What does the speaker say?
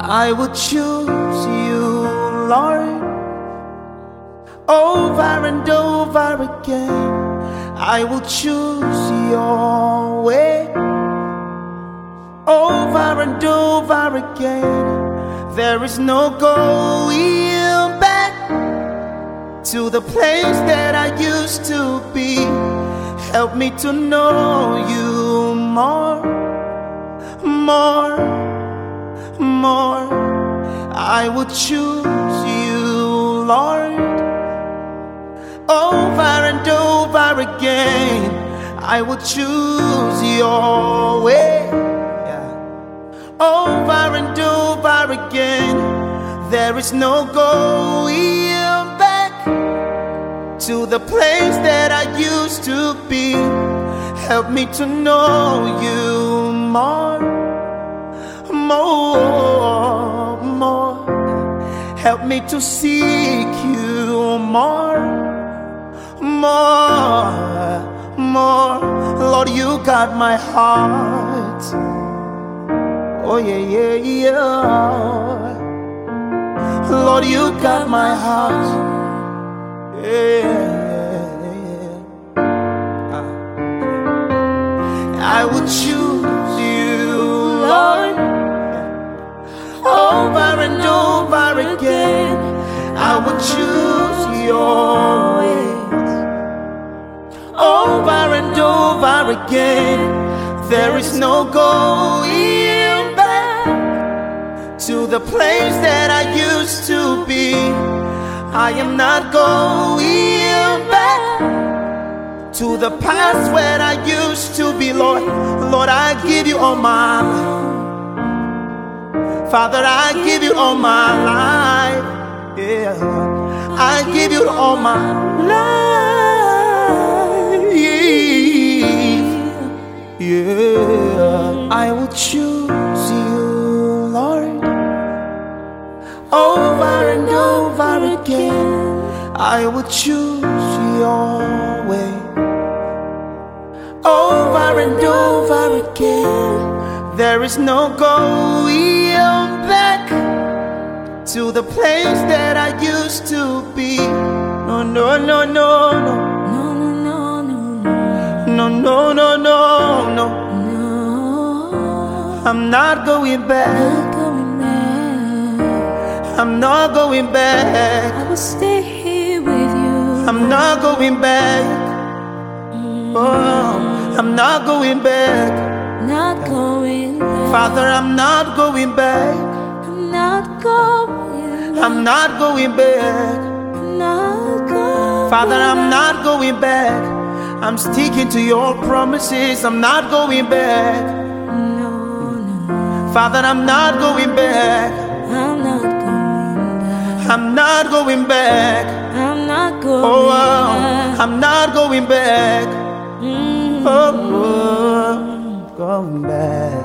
I would choose you, Lord, over and over again. I will choose your way over and over again. There is no going back to the place that I used to be. Help me to know you more, more, more. I will choose you, Lord, over and over again. I will choose your way, over and over again. There is no going back to the place that I used to be. Help me to know you more, more, more. Help me to seek you more, more, more. Lord, you got my heart. Oh yeah, yeah, yeah. Lord, you got my heart. Yeah. I will choose you, Lord, over and over again. I will choose your ways over and over again. There is no going back to the place that I used to be. I am not going back to the past where I used to be, Lord. Lord, I give you all my life. Father, I give you all my life. Yeah, I give you all my life. Yeah, I will choose you, Lord, over and over again. I will choose your way over and over again. There is no going back to the place that I used to be. No, no, no, no, no. No, no, no, no, no. I'm not going back. I'm not going back. I will stay here with you. I'm not going back. Oh, I'm not going back. Not going back. Father, I'm not going back. I'm not going back. I'm not going back. Not going Father, I'm back. not going back. I'm sticking to your promises. I'm not going back. No, no. Father, I'm not going back. I'm not going back. I'm not going back. I'm not going Oh, back. I'm not going back. Mm. Oh, going back.